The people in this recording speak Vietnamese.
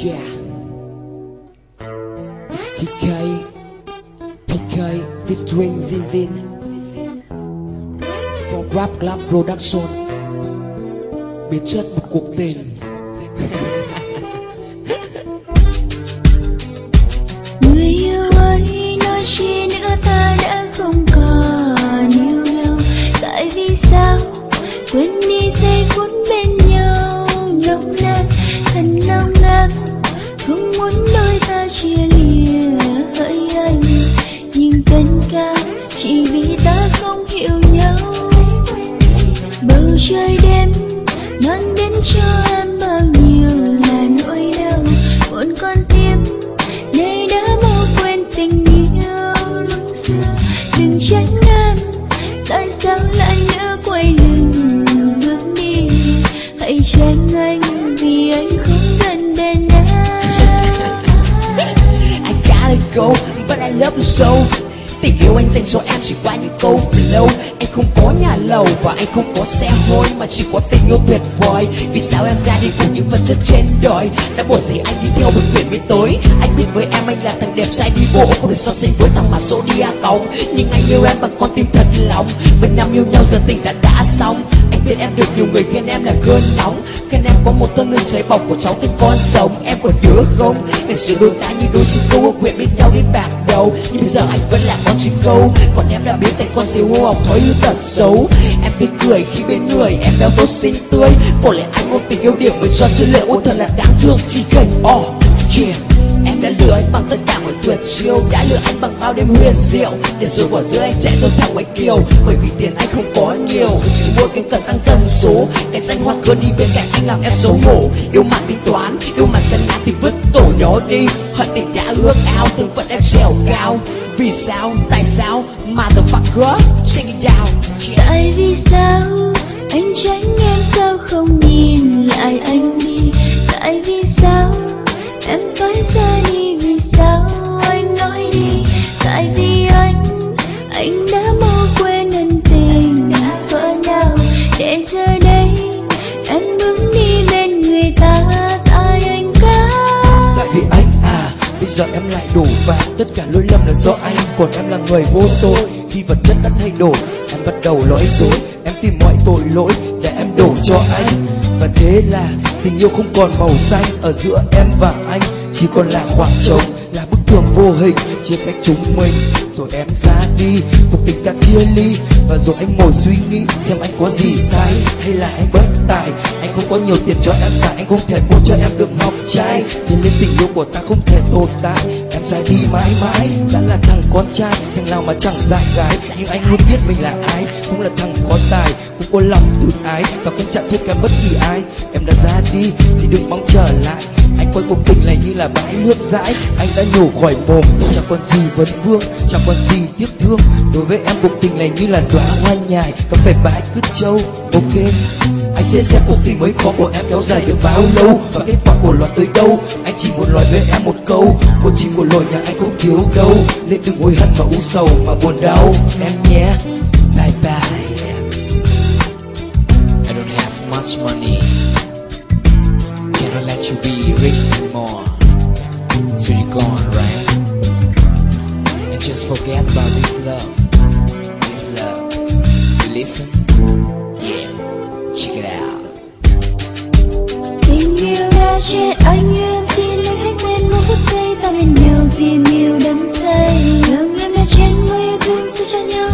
Yeah, it's TK featuring Zin for Rap Club Production. Biến chất một cuộc tình. Người yêu ơi, nói chi nữa ta đã không còn yêu nhau. Tại vì sao quên đi giây phút bên nhau nồng nàn, thật nồng nàn, không muốn đôi ta chia lìa. Hỡi anh, nhưng tất cả chỉ vì ta không hiểu nhau. Bầu trời đêm mang đến cho em bao nhiêu là nỗi đau. Một con tim nay đã mau quên tình yêu lúc xưa. Đừng trách em, tại sao lại nỡ quay lưng bước đi. Hãy trách anh vì anh không gần bên em. I gotta go, but I love you so. Tình yêu anh dành cho em chỉ qua những câu flow. Anh không có nhà lầu và anh không có xe hôi, mà chỉ có tình yêu tuyệt vời. Vì sao em ra đi cùng những vật chất trên đời? Đã buồn gì anh đi theo bước biển bên tối. Anh biết với em anh là thằng đẹp trai đi bộ, không được so sánh với thằng mà số đi a còng. Nhưng anh yêu em bằng con tim thật lòng. 10 năm yêu nhau giờ tình đã xong. Anh biết em được nhiều người khen em là cơn nóng, khen em có một thân lưng cháy bỏng của cháu từng con rồng. Em còn nhớ không, ngày xưa đôi ta như đôi chim câu nguyện bên nhau đến bạc đầu. Nhưng bây giờ anh vẫn là con chim câu, còn em đã biến thành con diều hô học thói hư tật xấu. Em tươi cười khi bên người em béo tốt xinh tươi, có lẽ anh ôm tình yêu điểm mới cho chữ lệ. Ôi thật là đáng thương, chỉ cần yeah. Em đã lừa anh bằng tất cả mọi tuyệt chiêu, đã lừa anh bằng bao đêm huyền diệu, để rồi bỏ giữa anh chạy tôi thẳng ngoài kiều. Bởi vì tiền anh không có nhiều, chỉ mua cái cần tăng dân số. Cái danh hoát cơn đi bên cạnh anh làm em xấu hổ. Yêu mạng tính toán, yêu mạng sân ngã thì vứt tổ nhỏ đi. Hận tình đã ước ao, từng phận em trèo cao. Vì sao, tại sao, motherfucker, check it out yeah. Tại vì sao anh tránh em, sao không nhìn lại anh đi. Tại vì sao em phải ra đi, vì sao anh nói đi. Tại vì anh đã mau quên ân tình cỡ nào, để giờ đây em bước đi bên người ta tại anh cả. Tại vì anh bây giờ em lại đổ vàng, tất cả lỗi lầm là do anh, còn em là người vô tội. Khi vật chất đã thay đổi, em bắt đầu nói dối, em tìm mọi tội lỗi để em đổ cho anh. Và thế là tình yêu không còn màu xanh, ở giữa em và anh chỉ còn là khoảng trống, là bức tường vô hình chia cách chúng mình. Rồi em ra đi, cuộc tình đã chia ly, và rồi anh ngồi suy nghĩ xem anh có gì sai hay là anh bất tài. Anh không có nhiều tiền cho em xài, anh không thể mua cho em được ngọc trai, cho nên tình yêu của ta không thể tồn tại. Em ra đi mãi mãi, đã là thằng con trai, thằng nào mà chẳng dại gái. Nhưng anh luôn biết mình là ai, cũng là thằng có tài, cũng có lòng tự ái, và cũng chẳng thua kém bất kỳ ai. Em đã ra đi thì đừng mong trở lại. Anh coi cuộc tình này như là bãi nước dãi, anh đã nhổ khỏi mồm, chẳng còn gì vấn vương, chẳng còn gì tiếc thương. Đối với em cuộc tình này như là đóa hoa nhài, cà phê bãi cứt trâu. Ok, anh sẽ xem cuộc tình mới khó của em kéo dài được bao lâu, và kết quả của loạt tới đâu. Anh chỉ muốn nói với em một câu, cô chỉ của lỗi nhà anh không thiếu đâu, nên đừng hối hận và u sầu mà buồn đau em nhé. Bye bye. I don't have much money, cannot let you be rich anymore, so you're gone, right? And just forget about this love. This love, you listen? Yeah, check it out. Tình yêu đã chết anh, em xin lấy hết nên một phút giây ta bên nhau, tìm yêu đắm say. Lòng em đã chen với yêu thương sẽ cho nhau